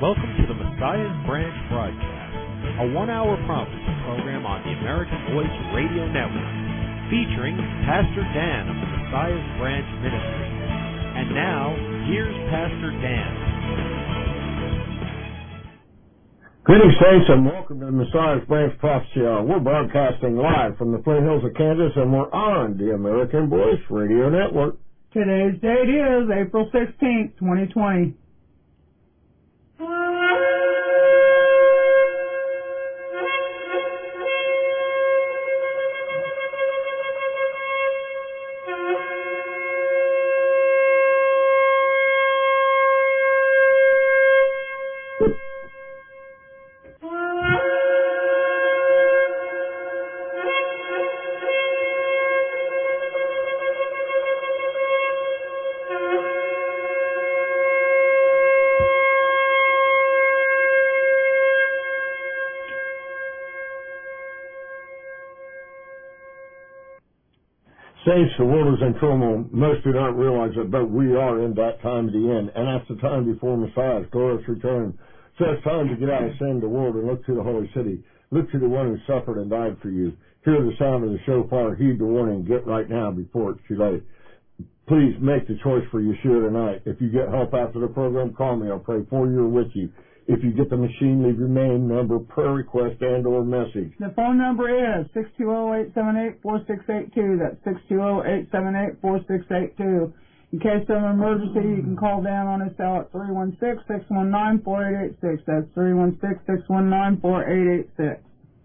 Welcome to the Messiah's Branch broadcast, a one-hour prophecy program on the American Voice Radio Network, featuring Pastor Dan of the Messiah's Branch Ministry. And now, here's Pastor Dan. Greetings, saints, and welcome to the Messiah's Branch Prophecy Hour. We're broadcasting live from the Flint Hills of Kansas, and we're on the American Voice Radio Network. Today's date is April 16th, 2020. Saints, the world is in turmoil. Most do not realize it, but we are in that time of the end, and that's the time before Messiah's glorious return. So it's time to get out of sin, the world, and look to the holy city. Look to the one who suffered and died for you. Hear the sound of the shofar. Heed the warning. Get right now before it's too late. Please make the choice for Yeshua tonight. If you get help after the program, call me. I'll pray for you or with you. If you get the machine, leave your name, number, prayer request, and or message. The phone number is 620-878-4682. That's 620-878-4682. In case of an emergency, you can call Dan on his cell at 316-619-4886. That's 316-619-4886.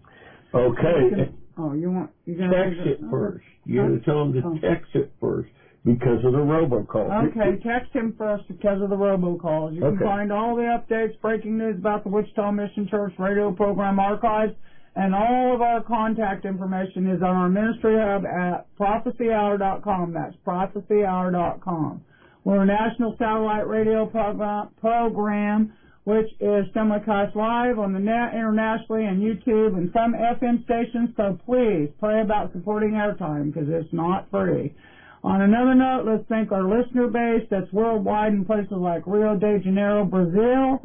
Okay. You text it first. You got to tell them to text it first because of the robocall. Okay, text him first because of the robocalls. You can find all the updates, breaking news about the Wichita Mission Church radio program archives, and all of our contact information is on our ministry hub at prophecyhour.com. That's prophecyhour.com. We're a national satellite radio program which is simulcast live on the net internationally and YouTube and some FM stations, so please pray about supporting airtime because it's not free. On another note, let's thank our listener base that's worldwide in places like Rio de Janeiro, Brazil,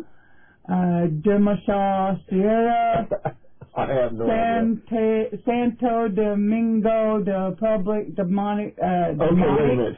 Dimashq, Sierra, I have no idea. Santo Domingo, the Republic, Demonic. Okay, wait a minute.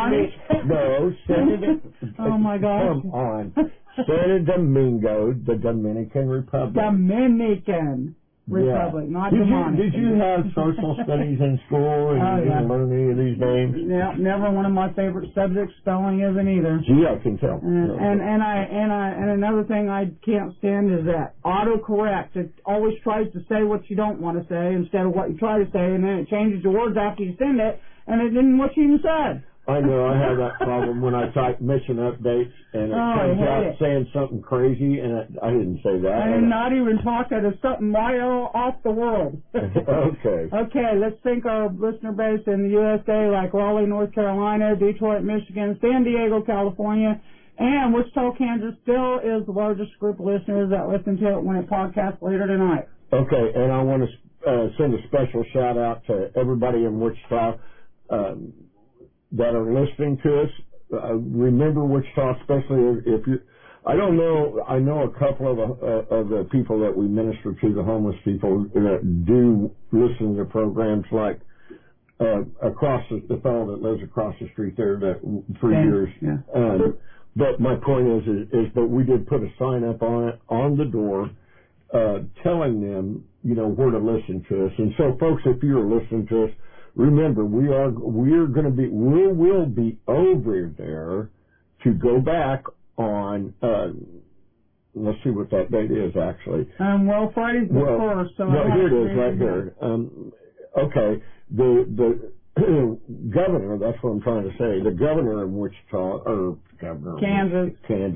Oh my gosh. Come on. Santo Domingo, the Dominican Republic. Dominican Republic, not demonic. Did you have social studies in school and you didn't learn any of these names? Yeah, never one of my favorite subjects. Spelling isn't either. Gee, I can tell. And another thing I can't stand is that autocorrect. It always tries to say what you don't want to say instead of what you try to say, and then it changes the words after you send it, and it didn't what you even said. I know, I have that problem when I type mission updates and it comes out saying something crazy and I didn't say that. I'm not even talking to something right off the world. Okay. Okay, let's thank our listener base in the USA like Raleigh, North Carolina, Detroit, Michigan, San Diego, California, and Wichita, Kansas still is the largest group of listeners that listen to it when it podcasts later tonight. Okay, and I want to send a special shout out to everybody in Wichita that are listening to us. Remember Wichita, especially if you. I don't know. I know a couple of the people that we minister to, the homeless people that do listen to programs like across the fellow that lives across the street there that for years. Yeah. But my point is that we did put a sign up on the door telling them where to listen to us. And so, folks, if you're listening to us, remember, we will be over there to go back on, let's see what that date is actually. Friday's the 1st. So here it is right here. Okay, the governor, that's what I'm trying to say, the governor of Wichita, Kansas,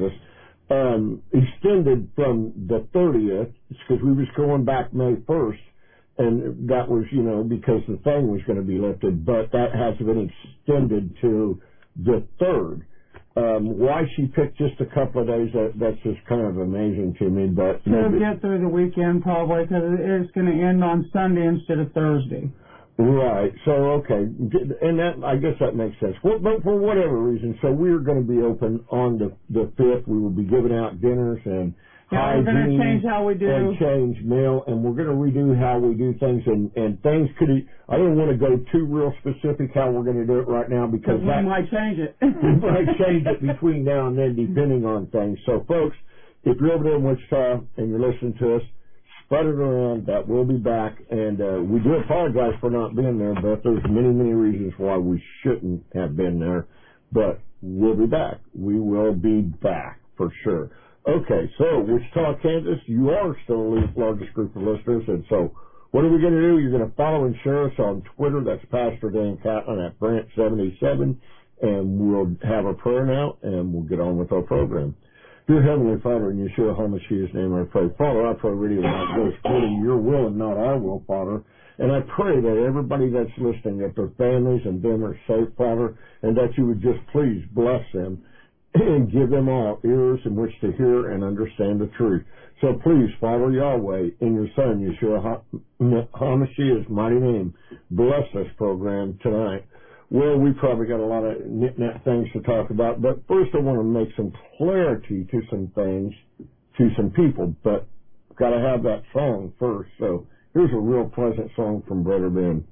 extended from the 30th, because we was going back May 1st, and that was, because the thing was going to be lifted, but that has been extended to the 3rd. Why she picked just a couple of days, that's just kind of amazing to me. But we'll get through the weekend probably because it's going to end on Sunday instead of Thursday. Right. So, okay. And that, I guess that makes sense. Well, but for whatever reason, so we're going to be open on the 5th. We will be giving out dinners and we're going to change how we do. And change mail, and we're going to redo how we do things, and things could, I don't want to go too real specific how we're going to do it right now because we might change it. We might change it between now and then depending on things. So, folks, if you're over there in Wichita and you're listening to us, spread it around. That we'll be back, and we do apologize for not being there, but there's many, many reasons why we shouldn't have been there, but we'll be back. We will be back for sure. Okay, so Wichita, Kansas, you are still the largest group of listeners, and so what are we going to do? You're going to follow and share us on Twitter. That's Pastor Dan Catlin at Branch77, and we'll have a prayer now, and we'll get on with our program. Dear Heavenly Father, in Yeshua HaMashiach's name I pray. Father, I pray really about this, according to your will and not our will, Father. And I pray that everybody that's listening, that their families and them are safe, Father, and that you would just please bless them and give them all ears in which to hear and understand the truth. So please, Father Yahweh, in your Son, Yeshua HaMashiach's mighty name, bless this program tonight. Well, we probably got a lot of nit-nat things to talk about, but first I want to make some clarity to some things, to some people, but got to have that song first. So here's a real pleasant song from Brother Ben.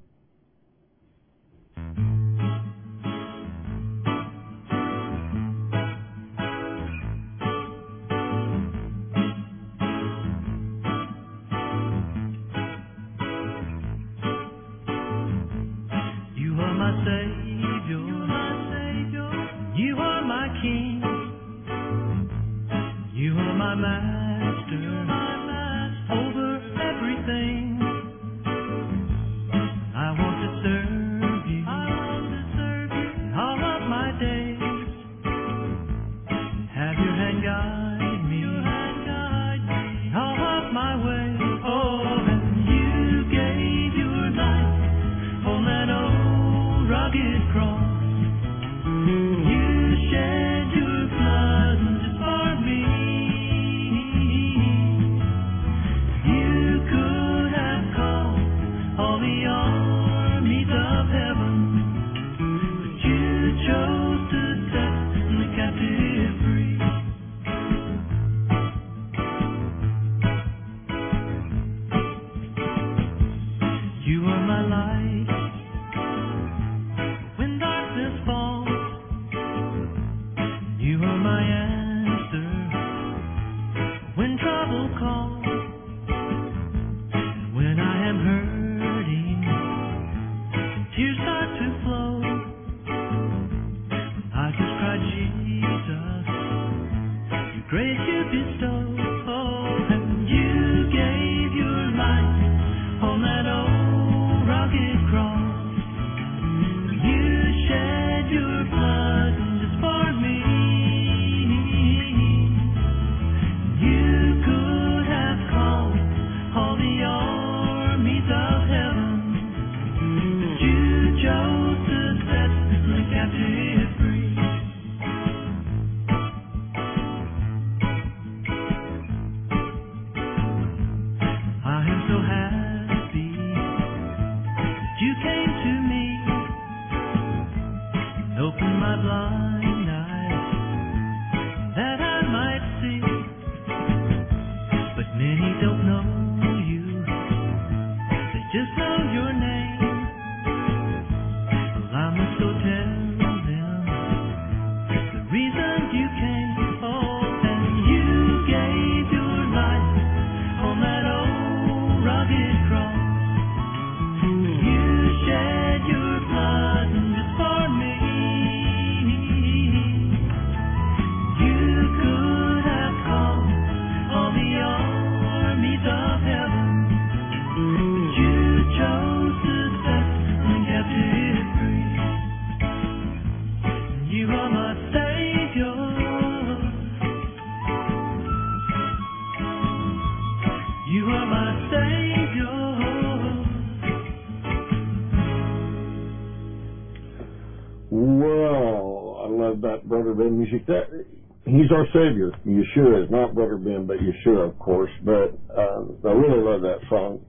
Music that he's our Savior. Yeshua is not Brother Ben, but Yeshua, of course. But I really love that song.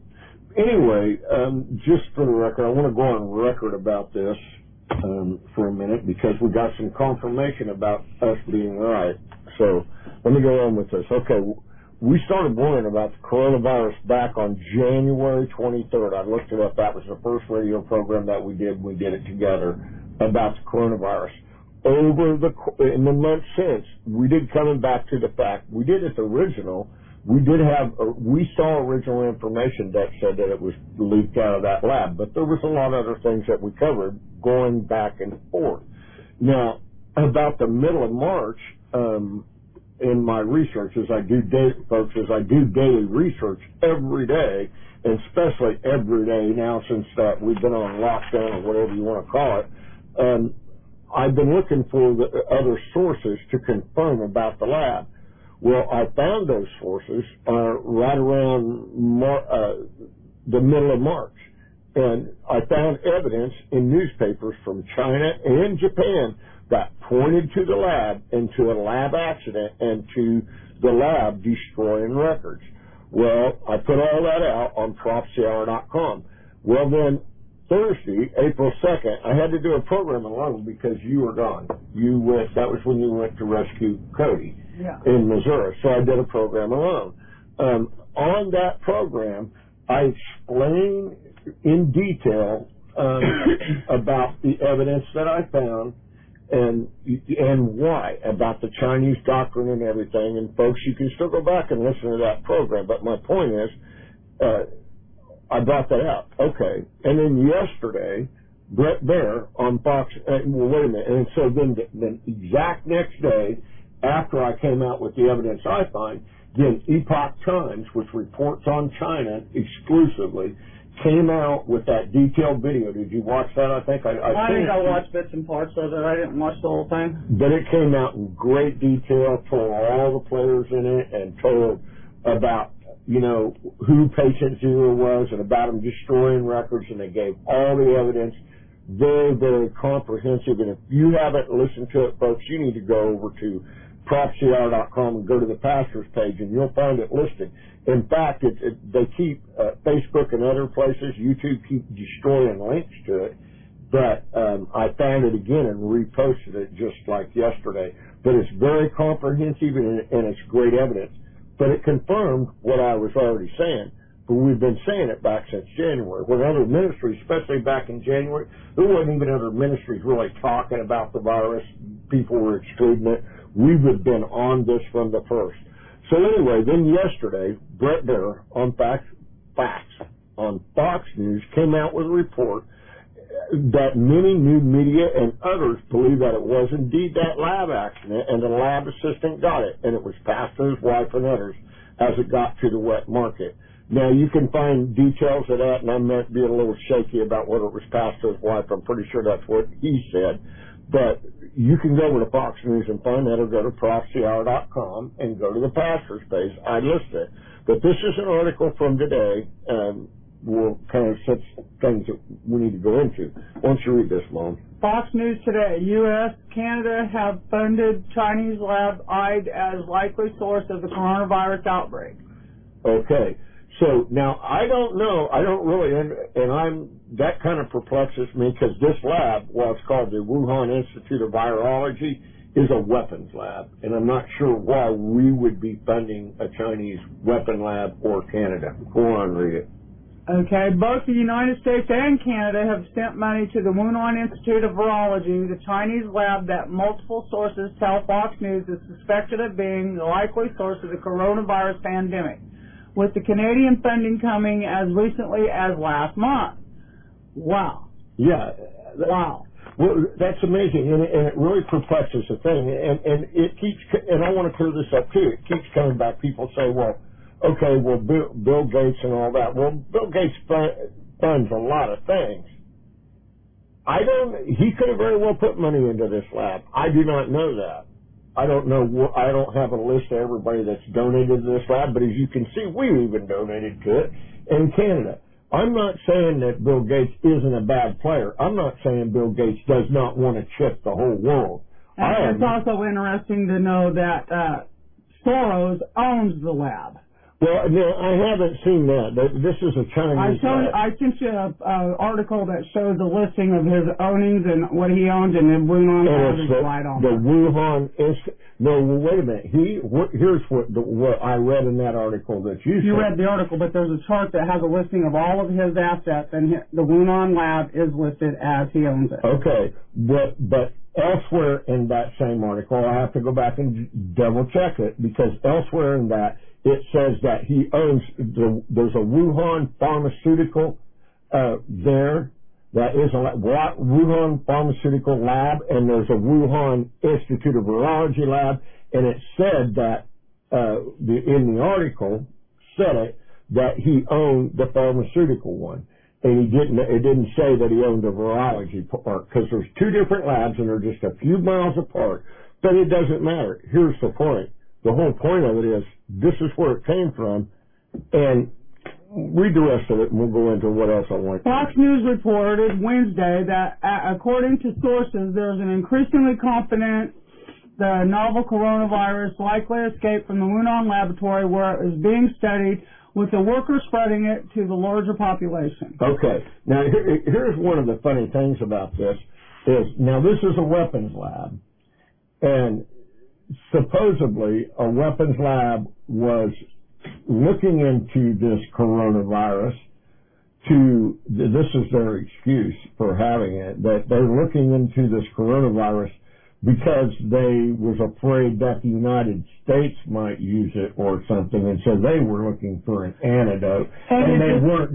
anyway, just for the record, I want to go on record about this for a minute because we got some confirmation about us being right. So let me go on with this. Okay, we started worrying about the coronavirus back on January 23rd. I looked it up. That was the first radio program that we did. We did it together about the coronavirus. In the months since, we did coming back to the fact we did it original. We saw original information that said that it was leaked out of that lab, but there was a lot of other things that we covered going back and forth. Now, about the middle of March, in my research, as I do daily research every day, and especially every day now since we've been on lockdown or whatever you want to call it, I've been looking for the other sources to confirm about the lab. Well, I found those sources right around the middle of March, and I found evidence in newspapers from China and Japan that pointed to the lab and to a lab accident and to the lab destroying records. Well, I put all that out on prophecyhour.com. Well, then Thursday, April 2nd, I had to do a program alone because you were gone. That was when you went to rescue Cody in Missouri. So I did a program alone. On that program, I explained in detail about the evidence that I found and why, about the Chinese doctrine and everything. And folks, you can still go back and listen to that program. But my point is, I brought that up. Okay. And then yesterday, Brett Baer on Fox, well, wait a minute. And so then the exact next day, after I came out with the evidence I find, then Epoch Times, which reports on China exclusively, came out with that detailed video. Did you watch that? I think I watched bits and parts of it. I didn't watch the whole thing. But it came out in great detail, told all the players in it, and told about, who patient zero was and about them destroying records, and they gave all the evidence. Very, very comprehensive. And if you haven't listened to it, folks, you need to go over to prophecyhour.com and go to the pastor's page, and you'll find it listed. In fact, they keep Facebook and other places, YouTube keep destroying links to it. But I found it again and reposted it just like yesterday. But it's very comprehensive and it's great evidence. But it confirmed what I was already saying. But we've been saying it back since January. When other ministries, especially back in January, there wasn't even other ministries really talking about the virus. People were excluding it. We've been on this from the first. So anyway, then yesterday, Brett Baer on Fox News came out with a report that many new media and others believe that it was indeed that lab accident and the lab assistant got it, and it was passed to his wife and others as it got to the wet market. Now, you can find details of that, and I might be a little shaky about whether it was passed to his wife. I'm pretty sure that's what he said. But you can go over to Fox News and find that, or go to prophecyhour.com and go to the pastor's page. I list it. But this is an article from today, and we'll kind of set things that we need to go into. Why don't you read this, Mom? Fox News today. U.S., Canada have funded Chinese lab eyed as likely source of the coronavirus outbreak. Okay. So now I don't know, that kind of perplexes me because this lab, well, it's called the Wuhan Institute of Virology, is a weapons lab, and I'm not sure why we would be funding a Chinese weapon lab or Canada. Go on, read it. Okay, both the United States and Canada have sent money to the Wuhan Institute of Virology, the Chinese lab that multiple sources tell Fox News is suspected of being the likely source of the coronavirus pandemic, with the Canadian funding coming as recently as last month. Wow. Yeah. Wow. Well, that's amazing, and it really perplexes the thing, and it keeps, and I want to clear this up too, it keeps coming back. People say, well, okay, well, Bill Gates and all that. Well, Bill Gates funds a lot of things. He could have very well put money into this lab. I do not know that. I don't know. I don't have a list of everybody that's donated to this lab, but as you can see, we even donated to it in Canada. I'm not saying that Bill Gates isn't a bad player. I'm not saying Bill Gates does not want to chip the whole world. And it's also interesting to know that Soros owns the lab. Well, no, I haven't seen that. This is a Chinese. I sent you an article that shows the listing of his earnings and what he owns, and then Wuhan has his right on the Wuhan No, well, wait a minute. Here's what I read in that article that you said. You read the article, but there's a chart that has a listing of all of his assets, and the Wuhan lab is listed as he owns it. Okay, but elsewhere in that same article, I have to go back and double check it, because elsewhere in that it says that he owns there's a Wuhan pharmaceutical there. That is a Wuhan Pharmaceutical Lab, and there's a Wuhan Institute of Virology Lab, and it said that in the article said that he owned the pharmaceutical one, and it didn't say that he owned the virology part, because there's two different labs and they're just a few miles apart. But it doesn't matter. Here's the point. The whole point of it is this is where it came from, and read the rest of it, and we'll go into what else I want. Fox News reported Wednesday that, according to sources, there's an increasingly confident the novel coronavirus likely escaped from the Wuhan laboratory where it is being studied, with the workers spreading it to the larger population. Okay. Now, here's one of the funny things about this is, now this is a weapons lab, and supposedly a weapons lab was looking into this coronavirus this is their excuse for having it, that they're looking into this coronavirus because they was afraid that the United States might use it or something, and so they were looking for an antidote, and they weren't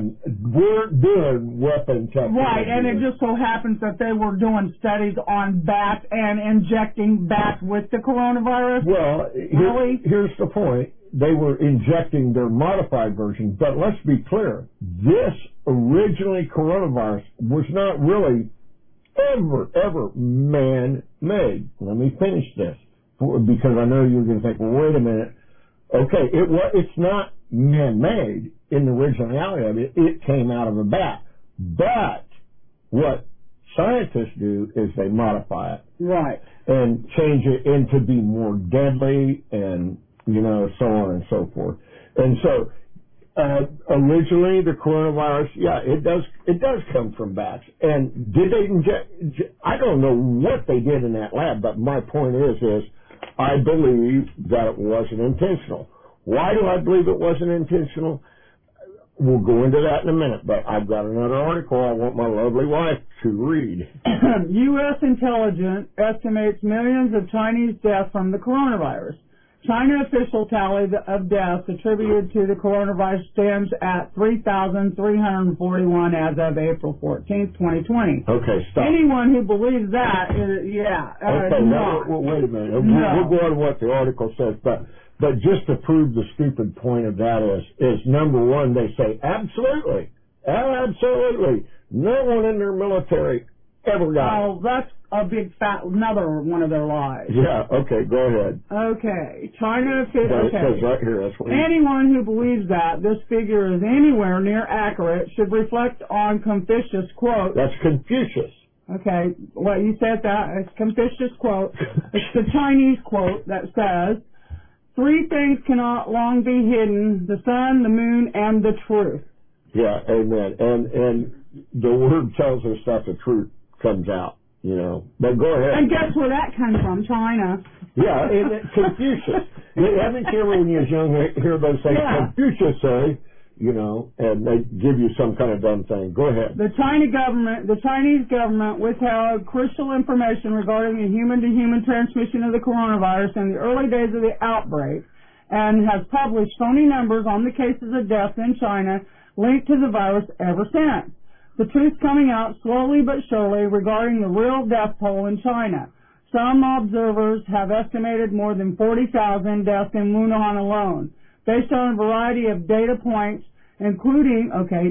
doing weapon technology. Right, and it just so happens that they were doing studies on bats and injecting bats with the coronavirus. Well, here's the point. They were injecting their modified version, but let's be clear. This originally coronavirus was not really ever man-made. Let me finish this, because I know you're going to think, well, wait a minute. Okay, it's not man-made in the originality of it. It came out of a bat. But what scientists do is they modify it. Right. And change it into be more deadly and, so on and so forth. And so, originally the coronavirus, it does come from bats. And did they inject? I don't know what they did in that lab, but my point is I believe that it wasn't intentional. Why do I believe it wasn't intentional? We'll go into that in a minute, but I've got another article I want my lovely wife to read. U.S. intelligence estimates millions of Chinese deaths from the coronavirus. China official tally of deaths attributed to the coronavirus stands at 3,341 as of April 14th, 2020. Okay, stop. Anyone who believes that, wait a minute. We'll go on to what the article says, but just to prove the stupid point of that is number one, they say absolutely, no one in their military ever got it. Oh, that's a big another one of their lies. Yeah, okay, go ahead. Okay, China official. It says right here, that's what anyone who believes that this figure is anywhere near accurate should reflect on Confucius' quote. That's Confucius. Okay, well, you said that. It's Confucius' quote. It's the Chinese quote that says, 3 things cannot long be hidden, the sun, the moon, and the truth. Yeah, amen. And the word tells us that the truth comes out, But go ahead. And guess where that comes from? China. Yeah, Confucius. Haven't you ever, when you was young, hear those things, Confucius say, and they give you some kind of dumb thing. Go ahead. The Chinese government withheld crucial information regarding the human-to-human transmission of the coronavirus in the early days of the outbreak, and has published phony numbers on the cases of deaths in China linked to the virus ever since. The truth's coming out slowly but surely regarding the real death toll in China. Some observers have estimated more than 40,000 deaths in Wuhan alone, based on a variety of data points, including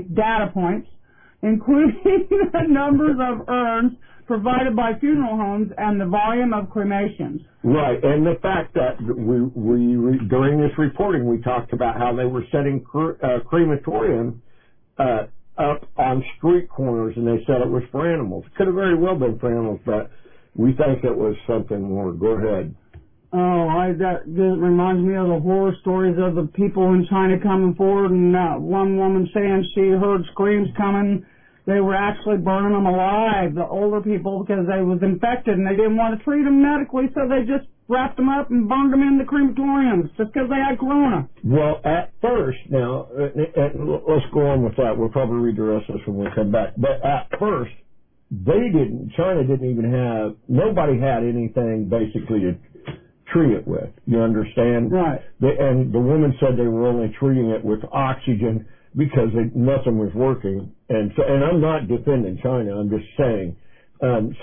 the numbers of urns provided by funeral homes and the volume of cremations. Right, and the fact that we during this reporting we talked about how they were setting crematorium up on street corners, and they said it was for animals. It could have very well been for animals, but we think it was something more. Go ahead. That reminds me of the horror stories of the people in China coming forward, and one woman saying she heard screams coming. They were actually burning them alive, the older people, because they was infected, and they didn't want to treat them medically, so they just wrapped them up and burned them in the crematoriums just because they had corona. Well, at first, now, let's go on with that. We'll probably read the rest of this when we come back. But at first, China didn't even have, nobody had anything basically to treat it with. You understand? Right. And the woman said they were only treating it with oxygen because nothing was working. And I'm not defending China. I'm just saying. And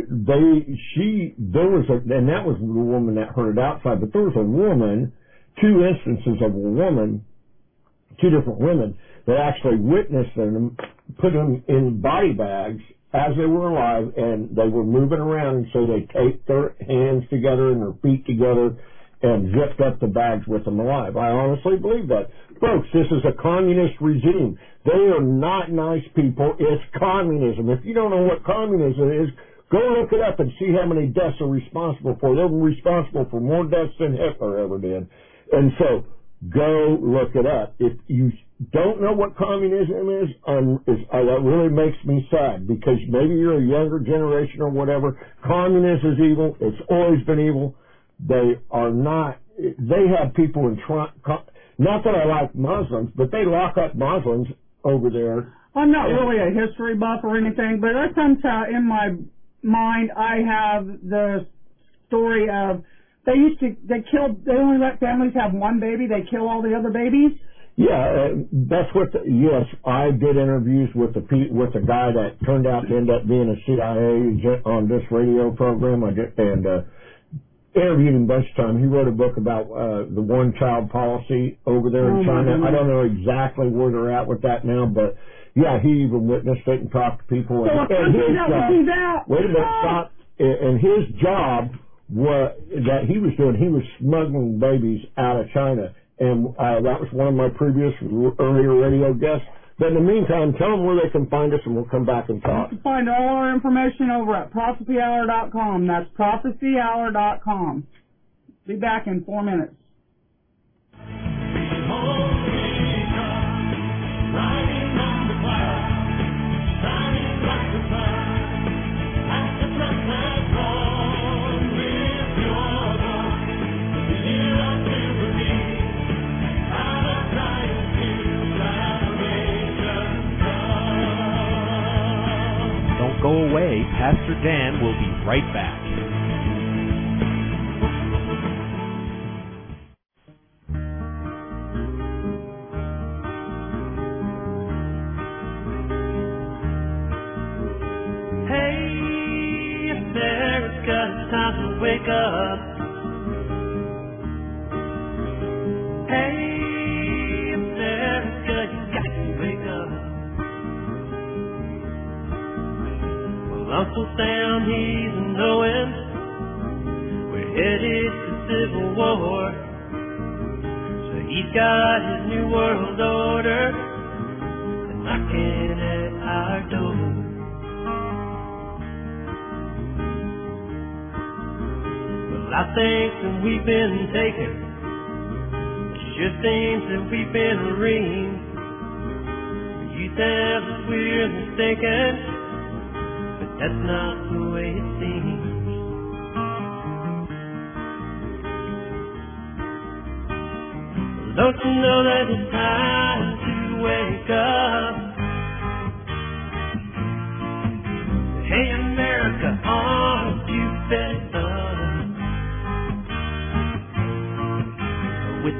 that was the woman that heard it outside. But there was a woman, two instances of a woman, two different women that actually witnessed them, put them in body bags as they were alive, and they were moving around, and so they taped their hands together and their feet together and zipped up the bags with them alive. I honestly believe that. Folks, this is a communist regime. They are not nice people. It's communism. If you don't know what communism is, go look it up and see how many deaths are responsible for. They're responsible for more deaths than Hitler ever did. And so, go look it up. If you don't know what communism is, that really makes me sad, because maybe you're a younger generation or whatever. Communism is evil. It's always been evil. They have people in not that I like Muslims, but they lock up Muslims over there. I'm not really a history buff or anything, but sometimes in my mind I have the story of they only let families have one baby, they kill all the other babies. Yeah, that's what. Yes, I did interviews with the guy that turned out to end up being a CIA agent on this radio program. I did, and interviewed him a bunch of times. He wrote a book about the one-child policy over there in China. I don't know exactly where they're at with that now, but yeah, he even witnessed it and talked to people. So and his job, wait a minute, stop. And his job that he was doing, he was smuggling babies out of China. And that was one of my previous earlier radio guests. But in the meantime, tell them where they can find us, and we'll come back and talk. You can find all our information over at prophecyhour.com. That's prophecyhour.com. Be back in 4 minutes. Go away. Pastor Dan will be right back. Hey, America, it's time to wake up. Hey, America, you got to wake up. Uncle Sam, he's knowing we're headed to civil war. So he's got his new world order knocking at our door. Well, I think that we've been taken. It sure seems that we've been ringed. You think that we're mistaken. That's not the way it seems. Don't you know that it's time to wake up? Hey, America, aren't you fed up with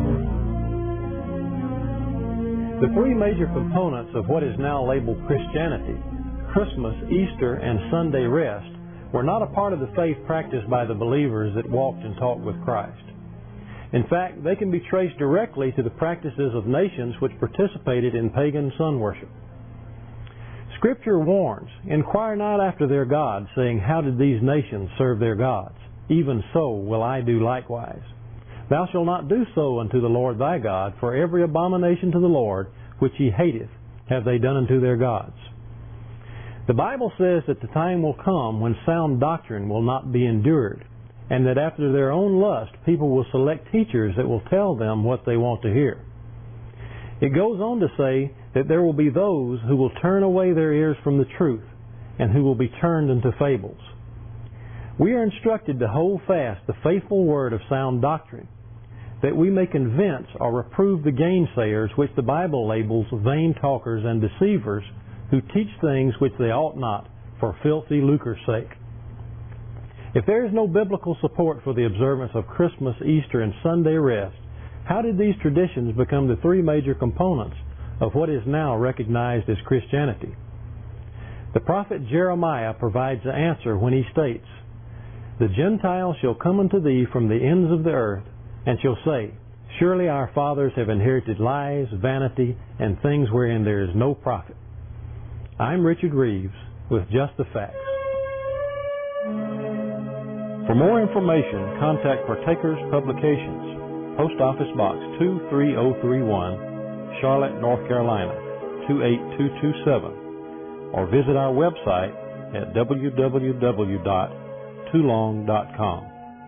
the three major components of what is now labeled Christianity, Christmas, Easter, and Sunday rest, were not a part of the faith practiced by the believers that walked and talked with Christ. In fact, they can be traced directly to the practices of nations which participated in pagan sun worship. Scripture warns, "Inquire not after their gods, saying, how did these nations serve their gods? Even so will I do likewise. Thou shalt not do so unto the Lord thy God, for every abomination to the Lord, which he hateth, have they done unto their gods." The Bible says that the time will come when sound doctrine will not be endured, and that after their own lust, people will select teachers that will tell them what they want to hear. It goes on to say that there will be those who will turn away their ears from the truth and who will be turned into fables. We are instructed to hold fast the faithful word of sound doctrine, that we may convince or reprove the gainsayers which the Bible labels vain talkers and deceivers, who teach things which they ought not for filthy lucre's sake. If there is no biblical support for the observance of Christmas, Easter, and Sunday rest, how did these traditions become the three major components of what is now recognized as Christianity? The prophet Jeremiah provides the answer when he states, "The Gentiles shall come unto thee from the ends of the earth, and shall say, Surely our fathers have inherited lies, vanity, and things wherein there is no profit." I'm Richard Reeves with Just the Facts. For more information, contact Partakers Publications, Post Office Box 23031, Charlotte, North Carolina 28227, or visit our website at www.toolong.com.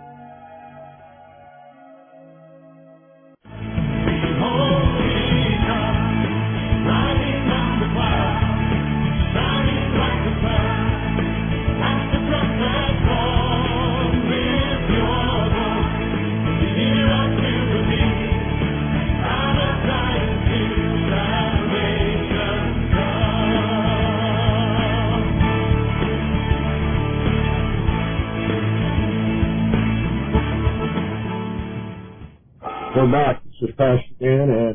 We're back. This is Pastor Dan, and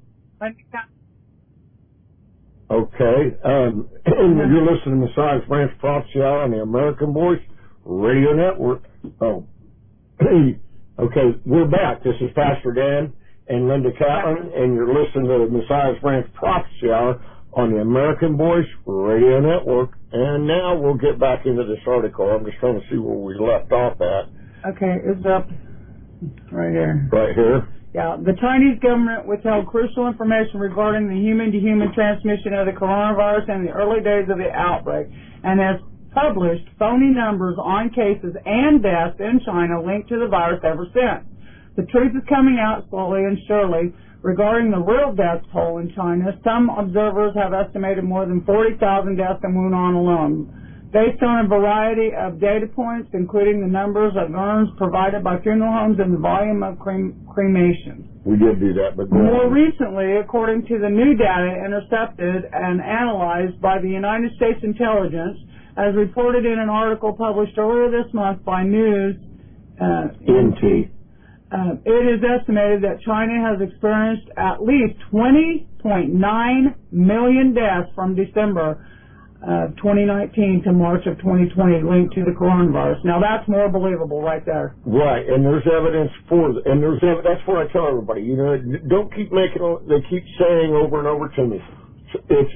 okay, you're listening to Messiah's Branch Prophecy Hour on the American Voice Radio Network. Oh, okay, we're back. This is Pastor Dan and Linda Catlin, and you're listening to the Messiah's Branch Prophecy Hour on the American Voice Radio Network. And now we'll get back into this article. I'm just trying to see where we left off at. Okay, it's up right here. Right here? Yeah, the Chinese government withheld crucial information regarding the human-to-human transmission of the coronavirus in the early days of the outbreak, and has published phony numbers on cases and deaths in China linked to the virus ever since. The truth is coming out slowly and surely regarding the real death toll in China. Some observers have estimated more than 40,000 deaths in Wuhan alone, based on a variety of data points, including the numbers of urns provided by funeral homes and the volume of cremations. We did do that, but more recently, according to the new data intercepted and analyzed by the United States Intelligence, as reported in an article published earlier this month by News NT, it is estimated that China has experienced at least 20.9 million deaths from December 2019 to March of 2020 linked to the coronavirus. Now that's more believable right there. Right, and there's evidence for it. And that's what I tell everybody, don't keep they keep saying over and over to me, it's,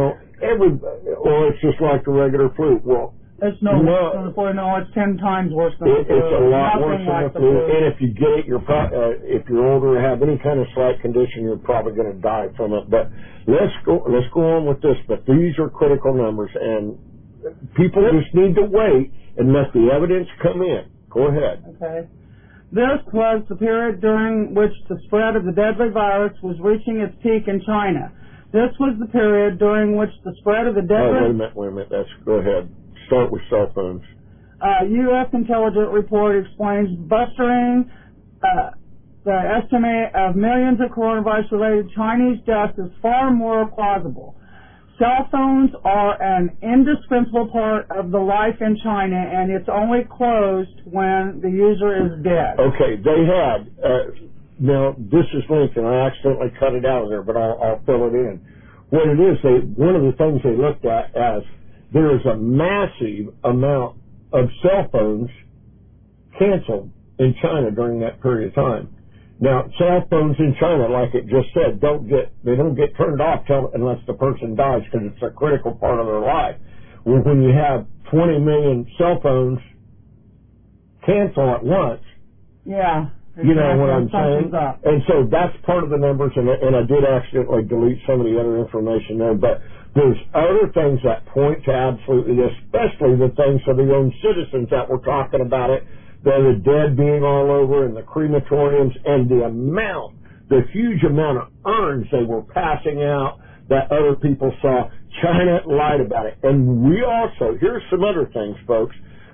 it's just like the regular flu. Well, it's no worse than the flu. No, it's 10 times worse than the flu. It's a lot worse than the flu. And if you get it, if you're older or have any kind of slight condition, you're probably going to die from it. But let's go on with this. But these are critical numbers, and people just need to wait and let the evidence come in. Go ahead. Okay. This was the period during which the spread of the deadly virus was reaching its peak in China. This was the period during which the spread of the deadly... Oh, wait a minute. Go ahead. Start with cell phones. U.S. intelligence report explains bustering the estimate of millions of coronavirus-related Chinese deaths is far more plausible. Cell phones are an indispensable part of the life in China, and it's only closed when the user is dead. Okay, they had... now, this is linked, and I accidentally cut it out of there, but I'll fill it in. What it is, one of the things they looked at as there is a massive amount of cell phones canceled in China during that period of time. Now, cell phones in China, like it just said, don't get turned off unless the person dies, because it's a critical part of their life. Well, when you have 20 million cell phones cancel at once, yeah. You know what I'm saying? And so that's part of the numbers, and I did accidentally delete some of the other information there, but there's other things that point to absolutely, especially the things of the own citizens that were talking about it the dead being all over in the crematoriums, and the huge amount of urns they were passing out that other people saw. China lied about it. And we also, here's some other things, folks.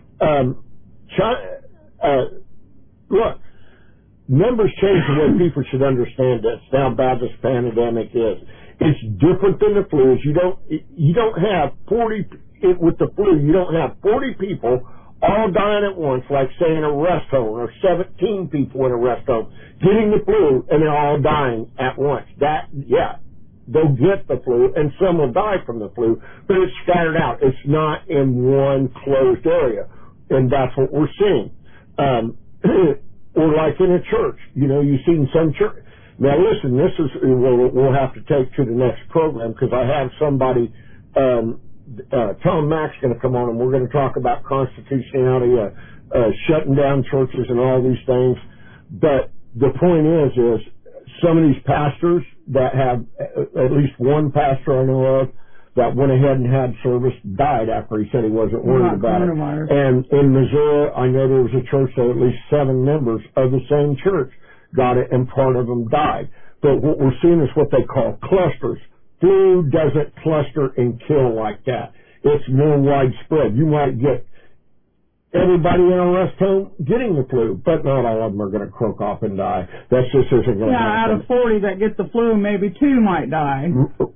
Look, numbers change the way people should understand this, how bad this pandemic is. It's different than the flu. You don't have 40, with the flu, you don't have 40 people all dying at once, like say in a rest home, or 17 people in a rest home getting the flu and they're all dying at once. They'll get the flu and some will die from the flu, but it's scattered out. It's not in one closed area, and that's what we're seeing. Or like in a church, you've seen some church. Now listen, this is, we'll have to take to the next program, because I have somebody, Tom Mack's going to come on, and we're going to talk about constitutionality, shutting down churches and all these things. But the point is some of these pastors that have, at least one pastor I know of, that went ahead and had service died after he said he wasn't worried about it. And in Missouri, I know there was a church that at least 7 members of the same church got it, and part of them died. But what we're seeing is what they call clusters. Flu doesn't cluster and kill like that. It's more widespread. You might get everybody in a rest home getting the flu, but not all of them are going to croak off and die. That just isn't going to happen. Out of 40 that get the flu, maybe 2 might die.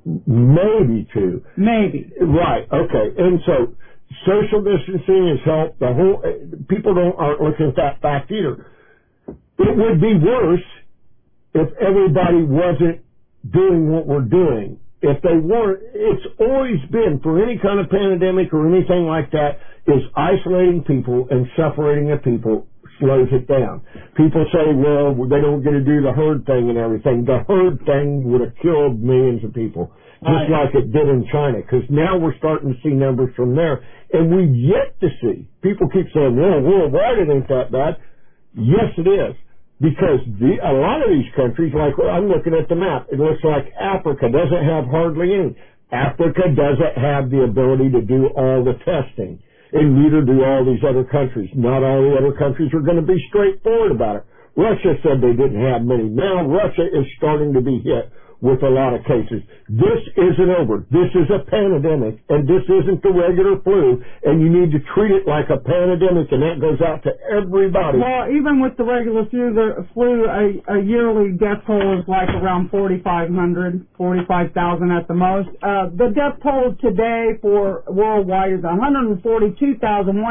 Maybe 2. Maybe. Right. Okay. And so social distancing has helped. People aren't looking at that fact either. It would be worse if everybody wasn't doing what we're doing. If they weren't, it's always been, for any kind of pandemic or anything like that, is isolating people and separating the people slows it down. People say, well, they don't get to do the herd thing and everything. The herd thing would have killed millions of people, just like it did in China, because now we're starting to see numbers from there. And we've yet to see. People keep saying, well, worldwide it ain't that bad. Yes, it is. Because a lot of these countries, like I'm looking at the map, it looks like Africa doesn't have hardly any. Africa doesn't have the ability to do all the testing, and neither do all these other countries. Not all the other countries are going to be straightforward about it. Russia said they didn't have many. Now Russia is starting to be hit with a lot of cases. This isn't over. This is a pandemic, and this isn't the regular flu, and you need to treat it like a pandemic, and that goes out to everybody. Well, even with the regular flu, a yearly death toll is like around 4,500, 45,000 at the most. The death toll today for worldwide is 142,148,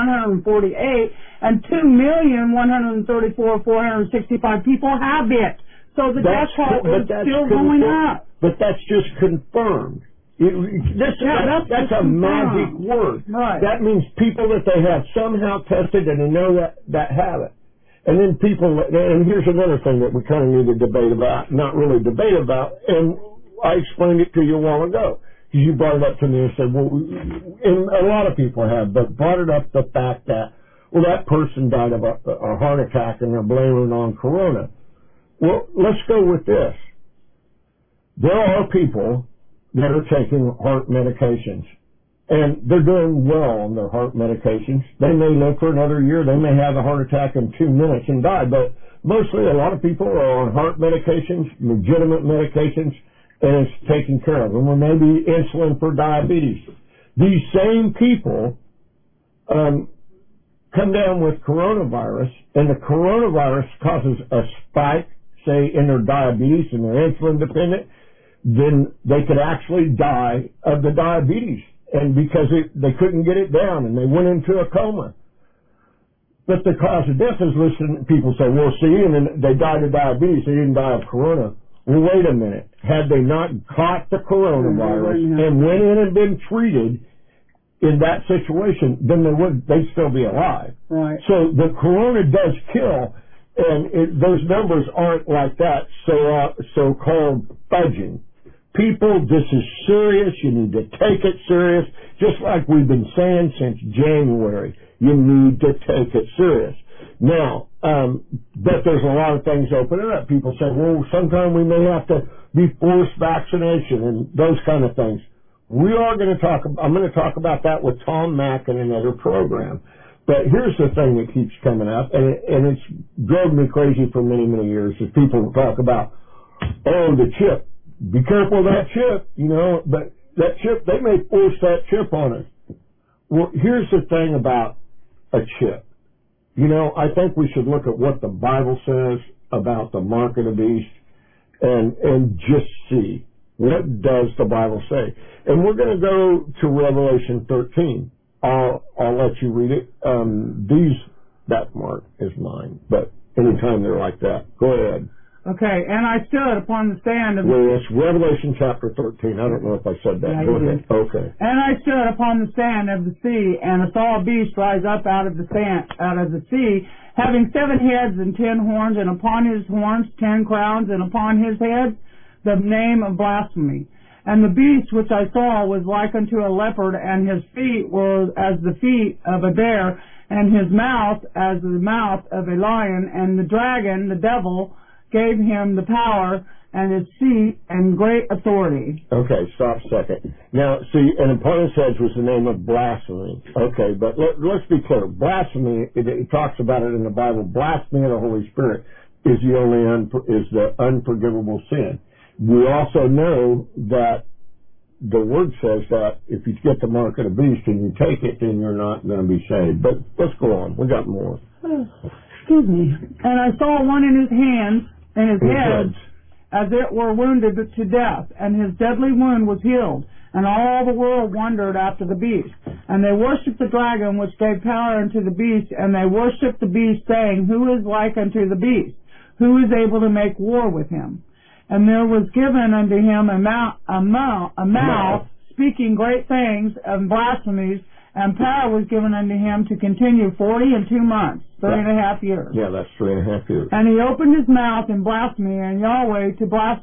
and 2,134,465 people have it. So the death toll is still going up. But that's just confirmed. That's a magic word. Right. That means people that they have somehow tested and they know that have it. And then and here's another thing that we kind of need to debate about, not really debate about, and I explained it to you a while ago. You brought it up to me and said, well, and a lot of people have, but brought it up the fact that, well, that person died of a heart attack and they're blaming it on corona. Well, let's go with this. There are people that are taking heart medications, and they're doing well on their heart medications. They may live for another year. They may have a heart attack in 2 minutes and die, but mostly a lot of people are on heart medications, legitimate medications, and it's taking care of them, or maybe insulin for diabetes. These same people come down with coronavirus, and the coronavirus causes a spike, say, in their diabetes and they're insulin dependent, then they could actually die of the diabetes, and because they couldn't get it down and they went into a coma. But the cause of death is listed. People say, well, see, and then they died of diabetes, they didn't die of corona. Well, wait a minute. Had they not caught the coronavirus and went in and been treated in that situation, then they'd still be alive. Right. So the corona does kill. And those numbers aren't like that so-called fudging. People, this is serious. You need to take it serious. Just like we've been saying since January, you need to take it serious. Now, but there's a lot of things opening up. People say, well, sometime we may have to be forced vaccination and those kind of things. I'm going to talk about that with Tom Mack in another program. But here's the thing that keeps coming up, and it's drove me crazy for many, many years, is people talk about, oh, the chip. Be careful of that chip, but that chip, they may force that chip on us. Well, here's the thing about a chip. I think we should look at what the Bible says about the mark of the beast and just see, what does the Bible say? And we're going to go to Revelation 13. I'll let you read it. That mark is mine, but anytime they're like that, go ahead. Okay, and I stood upon the sand of... Well, it's Revelation chapter 13. I don't know if I said that. Yeah, go ahead. Okay. And I stood upon the sand of the sea, and I saw a beast rise up out of the sea, having 7 heads and 10 horns, and upon his horns 10 crowns, and upon his heads the name of blasphemy. And the beast which I saw was like unto a leopard, and his feet were as the feet of a bear, and his mouth as the mouth of a lion. And the dragon, the devil, gave him the power and his seat and great authority. Okay, stop a second. Now, see, and upon his heads was the name of blasphemy. Okay, but let's be clear. Blasphemy, it talks about it in the Bible. Blasphemy of the Holy Spirit is the unforgivable sin. We also know that the Word says that if you get the mark of the beast and you take it, then you're not going to be saved. But let's go on. We got more. Excuse me. And I saw one in his hands, and his head, as it were wounded to death, and his deadly wound was healed. And all the world wondered after the beast. And they worshipped the dragon, which gave power unto the beast, and they worshipped the beast, saying, Who is like unto the beast? Who is able to make war with him? And there was given unto him a mouth speaking great things and blasphemies, and power was given unto him to continue 40 and 2 months, 3.5 years. Yeah, that's 3.5 years. And he opened his mouth in blasphemy and Yahweh to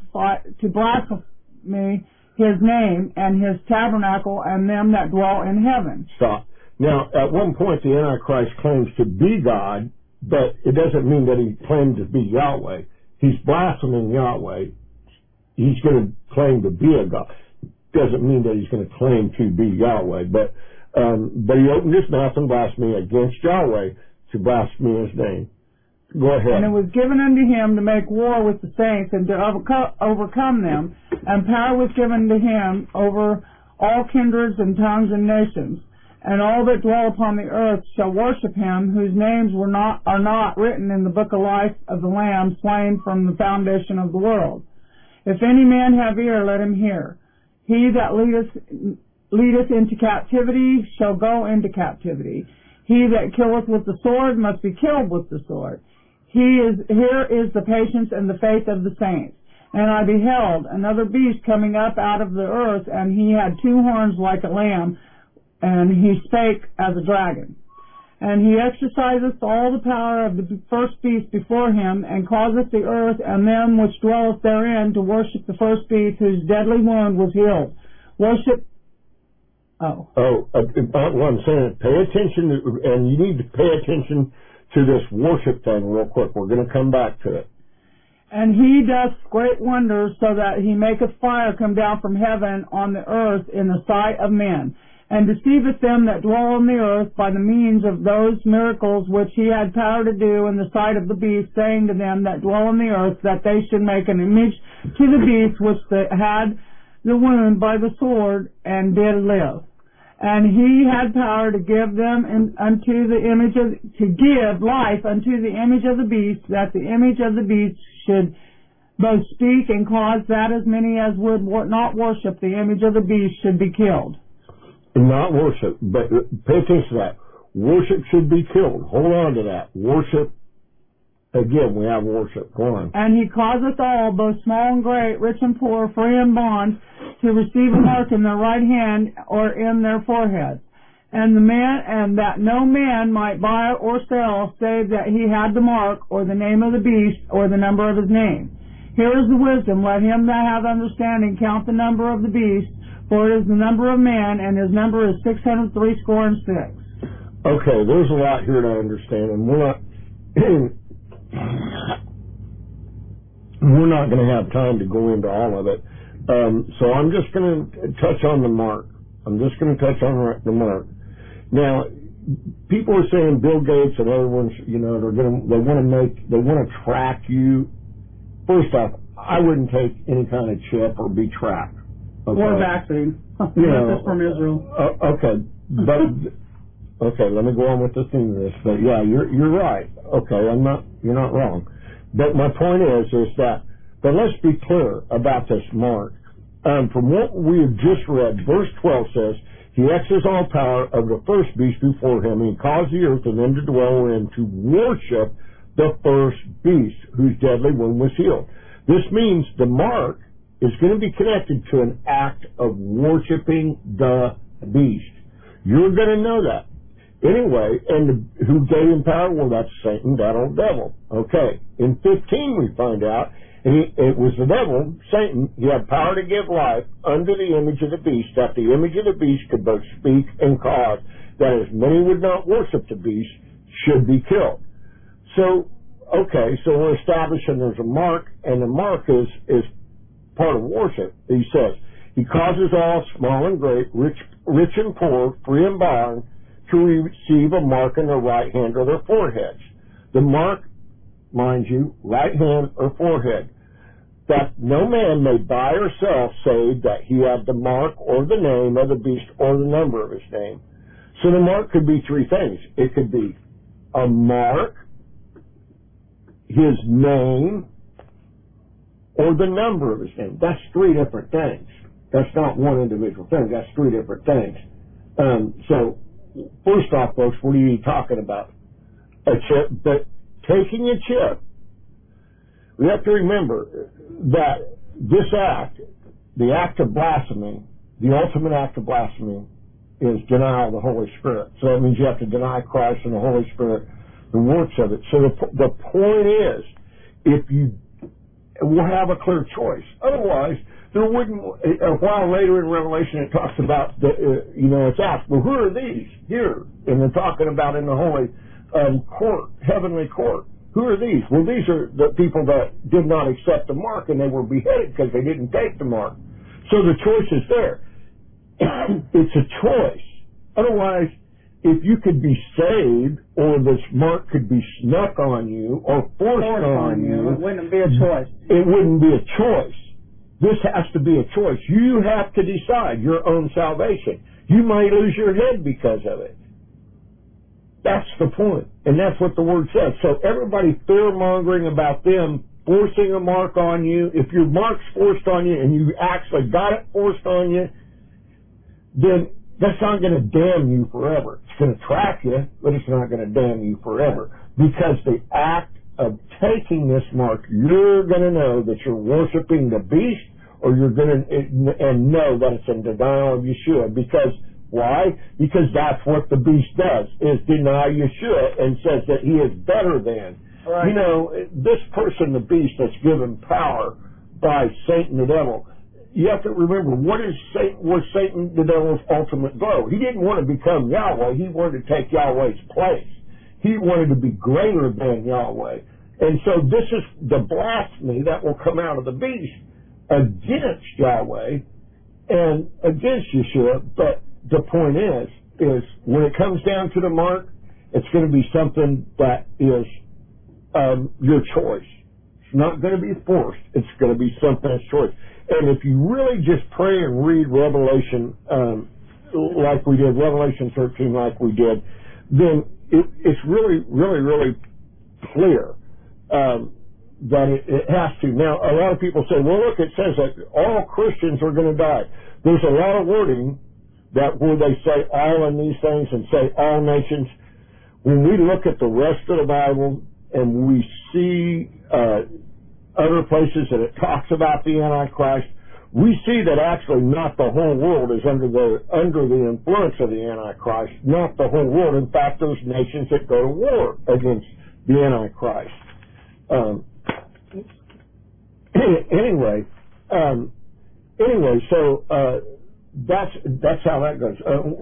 blaspheme his name and his tabernacle and them that dwell in heaven. Stop. Now, at one point, the Antichrist claims to be God, but it doesn't mean that he claimed to be Yahweh. He's blaspheming Yahweh. He's going to claim to be a God. Doesn't mean that he's going to claim to be Yahweh, but he opened his mouth in blasphemy against Yahweh to blaspheme his name. Go ahead. And it was given unto him to make war with the saints and to overcome them, and power was given to him over all kindreds and tongues and nations. And all that dwell upon the earth shall worship him, whose names are not written in the book of life of the Lamb slain from the foundation of the world. If any man have ear, let him hear. He that leadeth into captivity shall go into captivity. He that killeth with the sword must be killed with the sword. Here is the patience and the faith of the saints. And I beheld another beast coming up out of the earth, and he had 2 horns like a lamb, and he spake as a dragon. And he exerciseth all the power of the first beast before him, and causeth the earth and them which dwelleth therein to worship the first beast, whose deadly wound was healed. Worship. What I'm saying, pay attention, and you need to pay attention to this worship thing real quick. We're going to come back to it. And he doth great wonders, so that he maketh fire come down from heaven on the earth in the sight of men, and deceiveth them that dwell on the earth by the means of those miracles which he had power to do in the sight of the beast, saying to them that dwell on the earth that they should make an image to the beast which had the wound by the sword and did live. And he had power to give them to give life unto the image of the beast, that the image of the beast should both speak and cause that as many as would not worship the image of the beast should be killed. Not worship, but pay attention to that. Worship should be killed. Hold on to that. Worship. Again, we have worship. Go on. And he causeth all, both small and great, rich and poor, free and bond, to receive a mark in their right hand or in their foreheads. And that no man might buy or sell, save that he had the mark, or the name of the beast, or the number of his name. Here is the wisdom. Let him that hath understanding count the number of the beast, for it is the number of man, and his number is 666. Okay, there's a lot here to understand, and we're not going to have time to go into all of it. So I'm just going to touch on the mark. I'm just going to touch on the mark. Now, people are saying Bill Gates and other ones, they want to track you. First off, I wouldn't take any kind of chip or be tracked. Okay? Or vaccine. This from Israel. Okay, but okay, let me go on with the theme of this. But yeah, you're right. Okay, you're not wrong. But my point is that. But let's be clear about this mark. From what we have just read, verse 12 says, He X's all power of the first beast before him, and he caused the earth and them to dwell in to worship the first beast, whose deadly wound was healed. This means the mark is going to be connected to an act of worshiping the beast. You're going to know that. Anyway, and who gave him power? Well, that's Satan, that old devil. Okay. In 15 we find out, it was the devil, Satan. He had power to give life under the image of the beast, that the image of the beast could both speak and cause that as many would not worship the beast should be killed. So, okay, so we're establishing there's a mark, and the mark is part of worship. He says, He causes all, small and great, rich and poor, free and bond, to receive a mark in their right hand or their foreheads. The mark, mind you, right hand or forehead, that no man may buy or sell save that he have the mark or the name of the beast or the number of his name. So the mark could be three things. It could be a mark, his name, or the number of his name. That's three different things. That's not one individual thing. That's three different things. So first off, folks, what are you talking about? A chip, but taking a chip, we have to remember that this act, the act of blasphemy, the ultimate act of blasphemy, is denial of the Holy Spirit. So that means you have to deny Christ and the Holy Spirit, the works of it. So the point is, if you will have a clear choice. Otherwise, there wouldn't. A while later in Revelation, it talks about it's asked, well, who are these here? And they're talking about in the holy court, heavenly court. Who are these? Well, these are the people that did not accept the mark, and they were beheaded because they didn't take the mark. So the choice is there. It's a choice. Otherwise, if you could be saved, or this mark could be snuck on you or forced on you, it wouldn't be a choice. It wouldn't be a choice. This has to be a choice. You have to decide your own salvation. You might lose your head because of it. That's the point. And that's what the word says. So everybody fear-mongering about them forcing a mark on you, if your mark's forced on you and you actually got it forced on you, then that's not going to damn you forever. It's going to trap you, but it's not going to damn you forever. Because the act of taking this mark, you're going to know that you're worshiping the beast, or you're going to and know that it's in denial of Yeshua. Because why? Because that's what the beast does, is deny Yeshua and says that he is better than. Right. This person, the beast, that's given power by Satan the devil, you have to remember, was Satan the devil's ultimate goal? He didn't want to become Yahweh. He wanted to take Yahweh's place. He wanted to be greater than Yahweh. And so this is the blasphemy that will come out of the beast against Yahweh and against Yeshua. But the point is when it comes down to the mark, it's going to be something that is your choice. It's not going to be forced. It's going to be something that's choice. And if you really just pray and read Revelation like we did, Revelation 13 like we did, then it's really, really, really clear that it has to. Now, a lot of people say, well, look, it says that all Christians are going to die. There's a lot of wording where they say all in these things and say all nations. When we look at the rest of the Bible and we see other places that it talks about the Antichrist, we see that actually not the whole world is under the influence of the Antichrist, not the whole world. In fact, there's nations that go to war against the Antichrist. Anyway, so that's how that goes.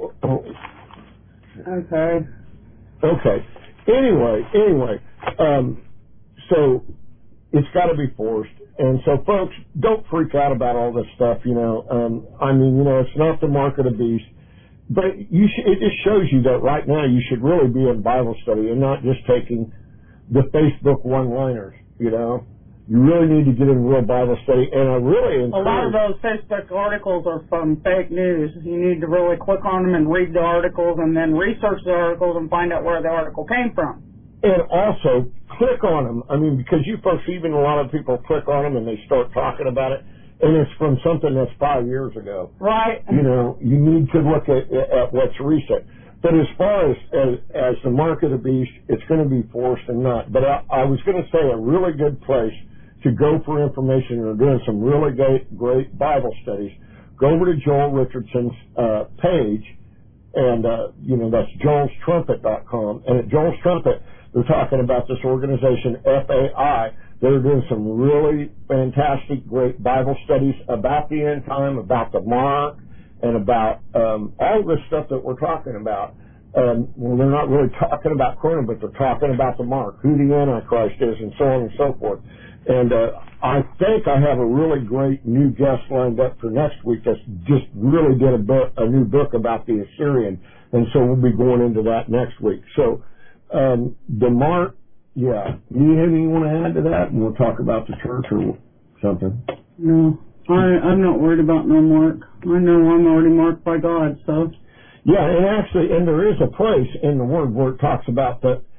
Okay. Anyway, so it's got to be forced. And so, folks, don't freak out about all this stuff, it's not the mark of the beast. But it just shows you that right now you should really be in Bible study and not just taking the Facebook one-liners, you know. You really need to get in real Bible study, and I really encourage... A lot of those Facebook articles are from fake news. You need to really click on them and read the articles and then research the articles and find out where the article came from. And also, click on them. I mean, because you folks, even a lot of people click on them and they start talking about it, and it's from something that's 5 years ago. Right. You know, you need to look at what's recent. But as far as the mark of the beast, it's going to be forced and not. But I was going to say a really good place to go for information. They're doing some really great Bible studies. Go over to Joel Richardson's page, and, you know, that's joelstrumpet.com. And at Joel's Trumpet, they're talking about this organization, FAI. They're doing some really fantastic, great Bible studies about the end time, about the mark, and about all this stuff that we're talking about. Well, they're not really talking about Corona, but they're talking about the mark, who the Antichrist is, and so on and so forth. And I think I have a really great new guest lined up for next week that's just really did a new book about the Assyrian, and so we'll be going into that next week. So the mark, yeah. Do you have anything you want to add to that? And we'll talk about the church or something. No, I'm not worried about no mark. I know I'm already marked by God, so. Yeah, and actually, and there is a place in the Word where it talks about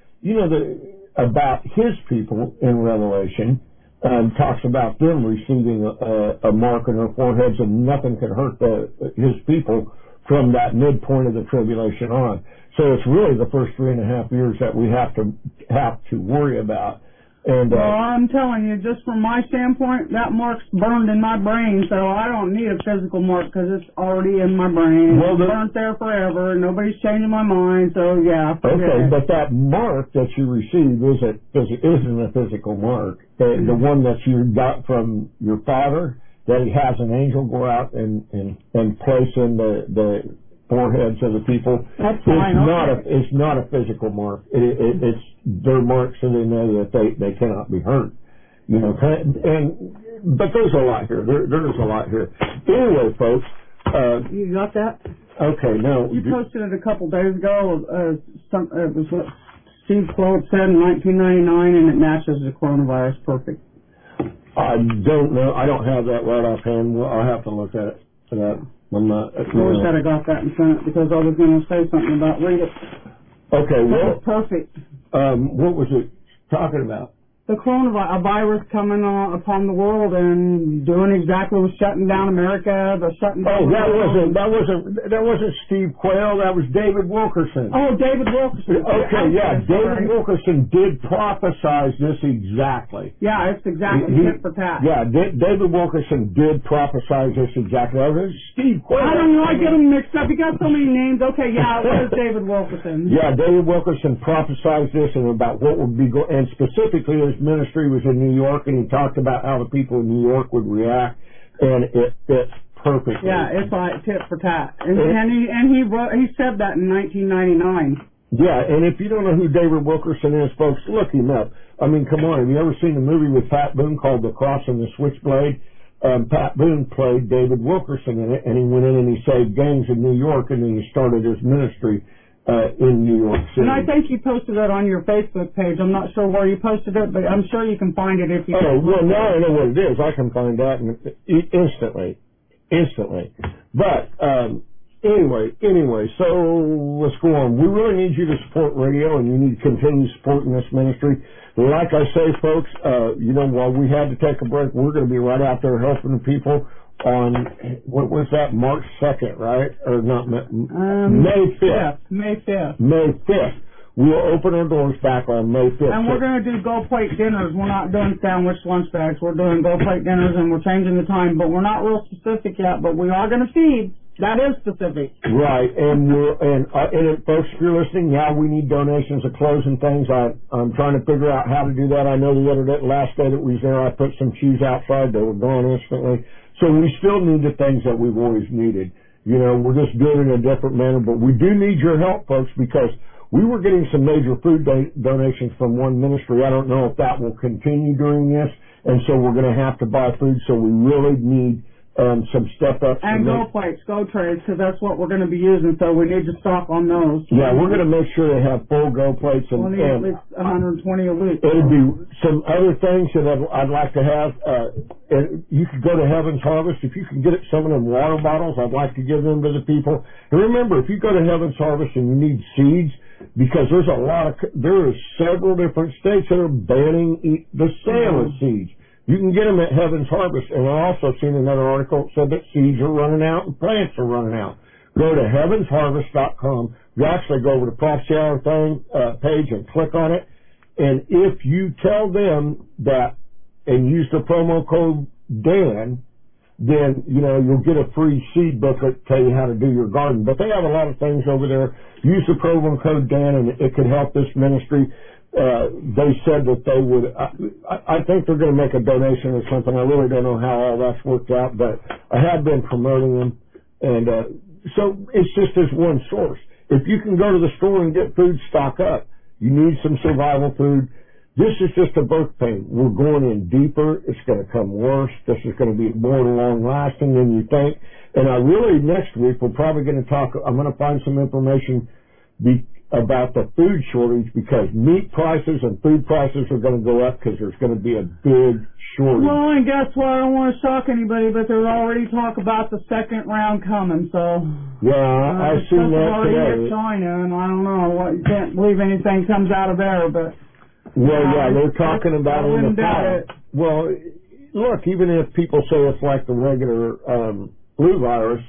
about His people in Revelation. Talks about them receiving a mark on their foreheads, and nothing can hurt His people from that midpoint of the tribulation on. So it's really the first 3.5 years that we have to worry about. And well, I'm telling you, just from my standpoint, that mark's burned in my brain, so I don't need a physical mark because it's already in my brain. Well, it's burnt there forever. Nobody's changing my mind, so yeah. Okay, but that mark that you receive isn't a physical mark. The one that you got from your father, that he has an angel go out and place in the foreheads of the people. That's fine. It's not a physical mark. It's their marks, so they know that they cannot be hurt. You know, but there's a lot here. There's a lot here. Anyway, folks. You got that? Okay, no. You posted it a couple days ago. It was what Steve Kloet said in 1999, and it matches the coronavirus perfect. I don't know. I don't have that right offhand. Well, I'll have to look at it for that. I'm not. I wish I'd have got that and sent it because I was going to say something about read it. Okay, well, perfect. What was it talking about? The coronavirus, a virus coming upon the world and doing exactly what shutting down America. The shutting down. Oh, that wasn't Steve Quayle. That was David Wilkerson. Oh, David Wilkerson. Okay, yeah, David Wilkerson did prophesize this exactly. Yeah, it's exactly tit for tat. Yeah, David Wilkerson did prophesize this exactly. That was Steve Quayle. I don't know. I get them mixed up. You got so many names. Okay, yeah, it was David Wilkerson. Yeah, David Wilkerson prophesied this and about what would be going, and specifically his ministry was in New York, and he talked about how the people in New York would react, and it fits perfectly. Yeah, it's like tit for tat, and he said that in 1999. Yeah, and if you don't know who David Wilkerson is, folks, look him up. I mean, come on, have you ever seen a movie with Pat Boone called The Cross and the Switchblade? Pat Boone played David Wilkerson in it, and he went in and he saved gangs in New York, and then he started his ministry in New York City. And I think you posted that on your Facebook page. I'm not sure where you posted it, but I'm sure you can find it if you... Oh, well, now I know what it is. I can find that instantly. But, anyway, so let's go on. We really need you to support radio, and you need to continue supporting this ministry. Like I say, folks, while we had to take a break, we're going to be right out there helping the people on, what was that, March 2nd, right? Or not, May 5th. May 5th. May 5th. We'll open our doors back on May 5th. And we're going to do gold plate dinners. We're not doing sandwich lunch bags. We're doing gold plate dinners, and we're changing the time, but we're not real specific yet, but we are going to feed. That is specific. Right, and folks, if you're listening, we need donations of clothes and things. I'm trying to figure out how to do that. I know the other day, last day that we was there, I put some shoes outside. They were gone instantly. So we still need the things that we've always needed. You know, we're just doing it in a different manner, but we do need your help, folks, because we were getting some major food donations from one ministry. I don't know if that will continue during this, and so we're going to have to buy food, so we really need some step-ups. And Go Plates, Go Trays, because that's what we're going to be using, so we need to stock on those. Yeah, we're going to make sure they have full Go Plates. And we'll need at least 120 a week. It'll be some other things that I'd like to have. You could go to Heaven's Harvest. If you can get some of them water bottles, I'd like to give them to the people. And remember, if you go to Heaven's Harvest and you need seeds, because there are several different states that are banning the sale of seeds. You can get them at Heaven's Harvest, and I've also seen another article that said that seeds are running out and plants are running out. Go to heavensharvest.com. You actually go over to Prophecy Hour page and click on it, and if you tell them that and use the promo code Dan, then you'll get a free seed booklet tell you how to do your garden. But they have a lot of things over there. Use the promo code Dan, and it could help this ministry. They said that they would, I think they're going to make a donation or something. I really don't know how all that's worked out, but I have been promoting them. And so it's just as one source. If you can go to the store and get food, stock up. You need some survival food. This is just a birth pain. We're going in deeper. It's going to come worse. This is going to be more long-lasting than you think. And next week, we're probably going to I'm going to find some information about the food shortage, because meat prices and food prices are going to go up because there's going to be a big shortage. Well, and guess what? I don't want to shock anybody, but there's already talk about the second round coming. So I've seen that today. China, and I don't know. You can't believe anything comes out of there, but they're talking about it in the past. Well, look, even if people say it's like the regular flu virus,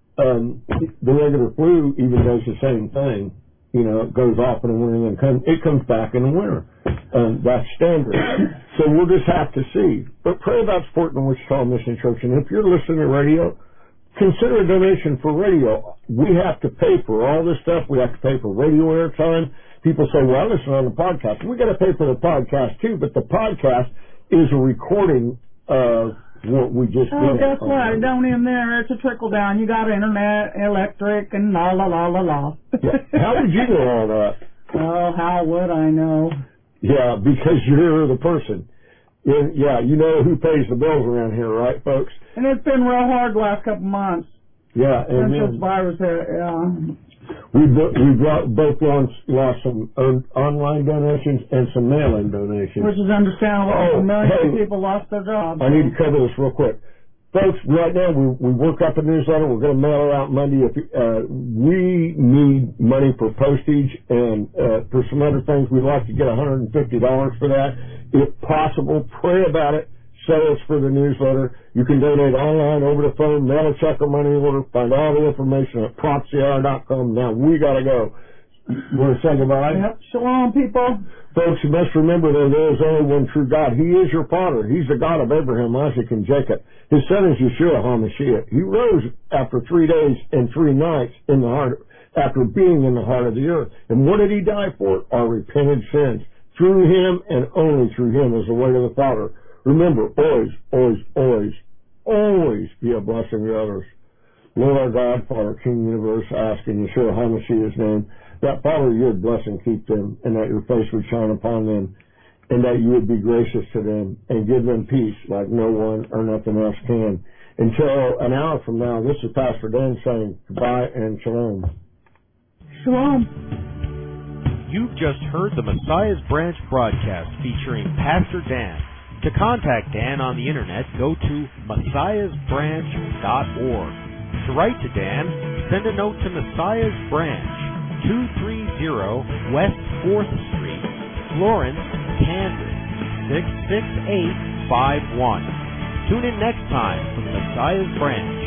the regular flu even does the same thing. It goes off in the winter and it comes back in the winter. That's standard. So we'll just have to see. But pray about supporting the Wichita Mission Church. And if you're listening to radio, consider a donation for radio. We have to pay for all this stuff. We have to pay for radio airtime. People say, well, I listen on the podcast. We got to pay for the podcast too, but the podcast is a recording of what we just did. Guess what? Don't in there. It's a trickle down. You got internet, electric, and la la la la la. How would you know all that? Oh, how would I know? Yeah, because you're the person. You know who pays the bills around here, right, folks? And it's been real hard the last couple months. Yeah, and since this virus hit. We've both lost some online donations and some mail-in donations. Which is understandable. Millions of people lost their jobs. I need to cover this real quick. Folks, right now we work up a newsletter. We're going to mail it out Monday. We need money for postage and for some other things. We'd like to get $150 for that. If possible, pray about it. Sell us for the newsletter. You can donate online, over the phone, mail a check or money order. Find all the information at prophecyhour.com. Now we got to go. You want to say goodbye? Yep. Shalom, people. Folks, you must remember that there is only one true God. He is your Father. He's the God of Abraham, Isaac, and Jacob. His son is Yeshua HaMashiach. He rose after 3 days and 3 nights in the heart, after being in the heart of the earth. And what did he die for? Our repented sins. Through him and only through him is the way to the Father. Remember, always, always, always, always be a blessing to others. Lord our God, Father, King of the universe, ask in Yeshua HaMashiach's name, that Father, you would bless and keep them, and that your face would shine upon them, and that you would be gracious to them, and give them peace like no one or nothing else can. Until an hour from now, this is Pastor Dan saying goodbye and shalom. Shalom. You've just heard the Messiah's Branch broadcast featuring Pastor Dan. To contact Dan on the internet, go to messiahsbranch.org. To write to Dan, send a note to Messiah's Branch, 230 West 4th Street, Florence, Kansas, 66851. Tune in next time for the Messiah's Branch.